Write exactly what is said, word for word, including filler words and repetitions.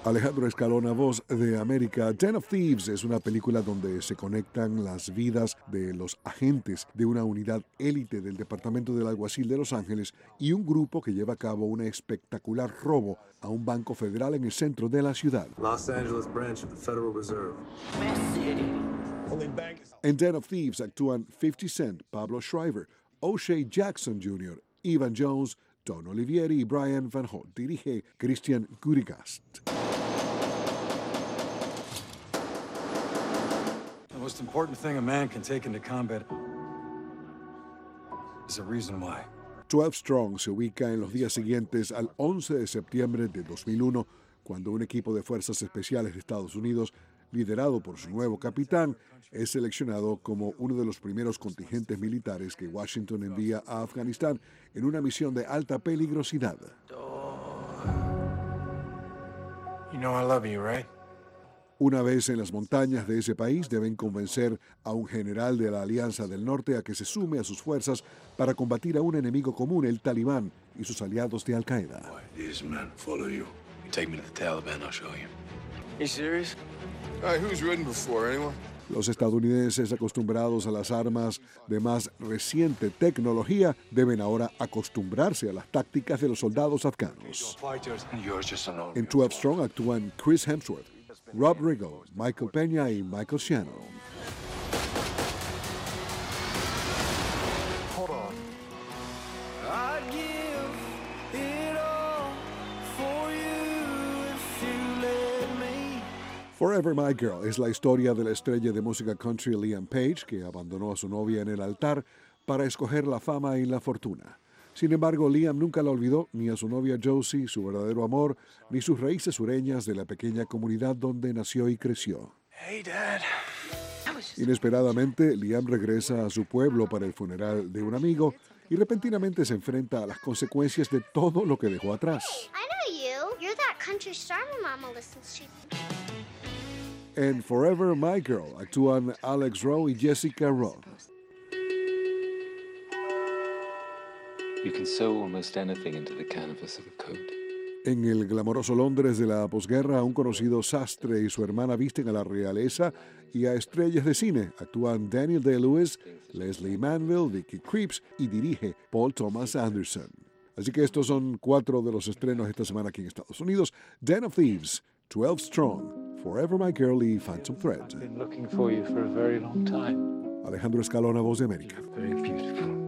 Alejandro Escalona, voz de América. Den of Thieves es una película donde se conectan las vidas de los agentes de una unidad élite del Departamento del Alguacil de Los Ángeles y un grupo que lleva a cabo un espectacular robo a un banco federal en el centro de la ciudad. Los Angeles branch of the Federal Reserve. En Den of Thieves actúan fifty Cent, Pablo Schreiber, O'Shea Jackson junior, Evan Jones, Don Olivieri y Brian Van Holt. Dirige Christian Gurigast. The most important thing a man can take into combat is a reason why. twelve Strong se ubica en los días siguientes al once de septiembre de dos mil uno, cuando un equipo de fuerzas especiales de Estados Unidos, liderado por su nuevo capitán, es seleccionado como uno de los primeros contingentes militares que Washington envía a Afganistán en una misión de alta peligrosidad. You know I love you, right? Una vez en las montañas de ese país, deben convencer a un general de la Alianza del Norte a que se sume a sus fuerzas para combatir a un enemigo común, el Talibán, y sus aliados de Al-Qaeda. These men follow you. You take me to the Taliban, I'll show you. You serious? All right, who's ridden before? Anyone? Los estadounidenses, acostumbrados a las armas de más reciente tecnología, deben ahora acostumbrarse a las tácticas de los soldados afganos. En twelve Strong actúan Chris Hemsworth, Rob Riggle, Michael Peña y Michael Shannon. Hold on. I'd give it all for you if you let me. Forever My Girl es la historia de la estrella de música country Liam Page, que abandonó a su novia en el altar para escoger la fama y la fortuna. Sin embargo, Liam nunca la olvidó, ni a su novia Josie, su verdadero amor, ni sus raíces sureñas de la pequeña comunidad donde nació y creció. Hey, Dad. Inesperadamente, Liam regresa a su pueblo para el funeral de un amigo y repentinamente se enfrenta a las consecuencias de todo lo que dejó atrás. I know you. You're that country star my mama listens to. En Forever My Girl actúan Alex Rowe y Jessica Roth. You can sew almost anything into the canvas of a coat. En el glamoroso Londres de la posguerra, un conocido sastre y su hermana visten a la realeza y a estrellas de cine. Actúan Daniel Day-Lewis, Leslie Manville, Vicky Krieps y dirige Paul Thomas Anderson. Así que estos son cuatro de los estrenos esta semana aquí en Estados Unidos. Den of Thieves, twelve Strong, Forever My Girl y Phantom Thread. I've been looking for you for a very long time. Alejandro Escalona, Voz de América. Very beautiful.